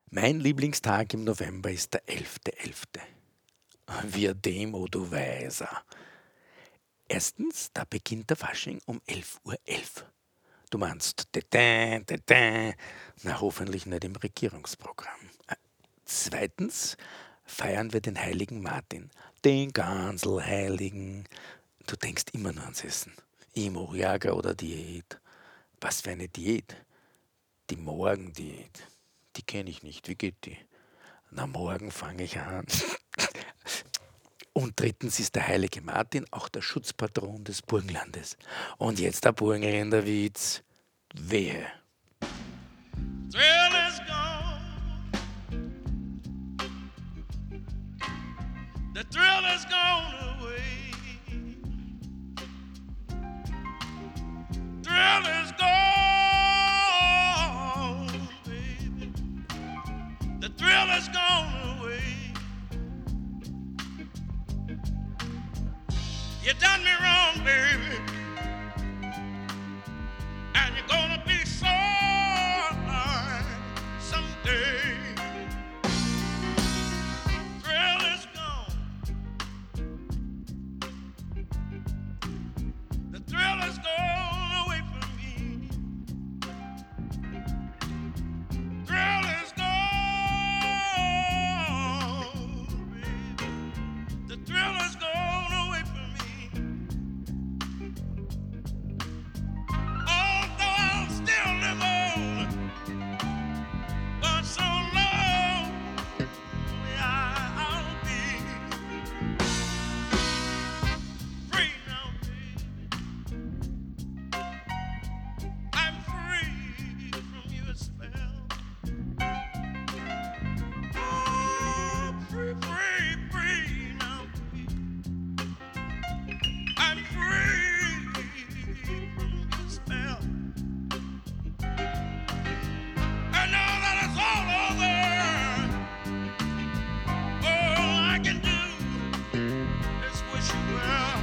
Mein Lieblingstag im November ist der 11.11. Wir dem, o du Weiser. Erstens, da beginnt der Fasching um 11:11 Uhr. Du meinst, tätä, tätä, na hoffentlich nicht im Regierungsprogramm. Zweitens feiern wir den heiligen Martin, den ganz heiligen. Du denkst immer nur ans Essen. Imo, Jager oder Diät. Was für eine Diät? Die Morgendiät. Die kenne ich nicht. Wie geht die? Na, morgen fange ich an. Und drittens ist der heilige Martin auch der Schutzpatron des Burgenlandes. Und jetzt der Burgenländerwitz. Wehe. Thrill is gone. The thrill is gone away. Thrill is gone, baby. The thrill is gone away. You done me wrong, baby. And you're gonna be sorry someday. Thrill is gone. The thrill is gone away from me. Thrill is gone, baby. The thrill is gone away from me. Although I'll still live on, but so long I'll be free now, baby. I'm free from your spell. Oh, free, free, free now, baby. I'm free from your spell. And now that it's all over, all I can do is wish you well.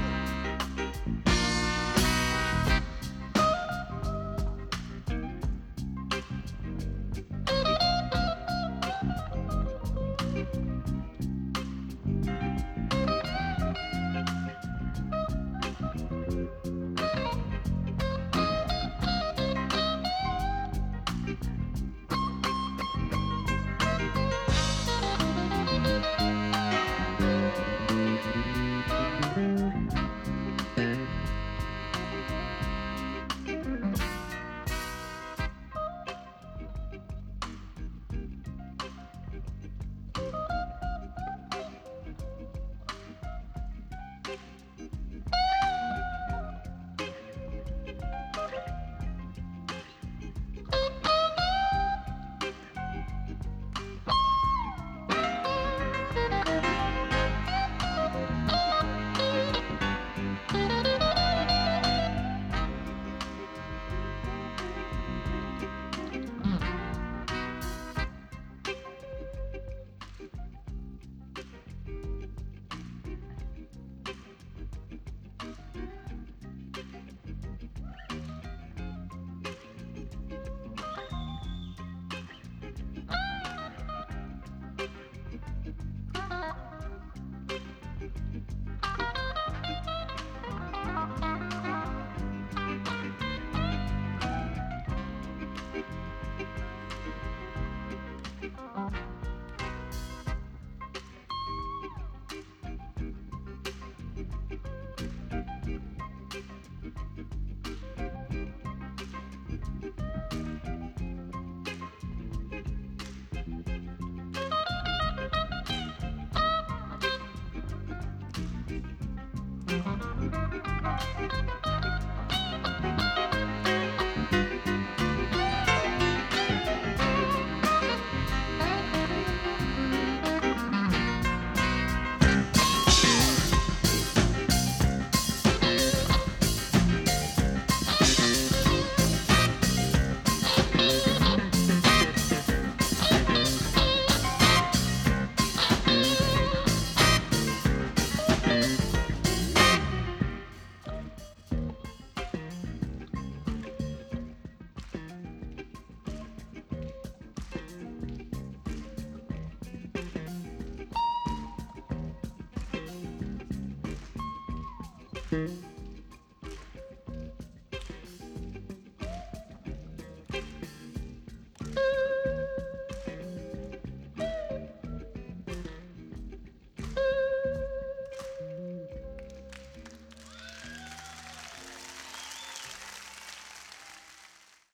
baby.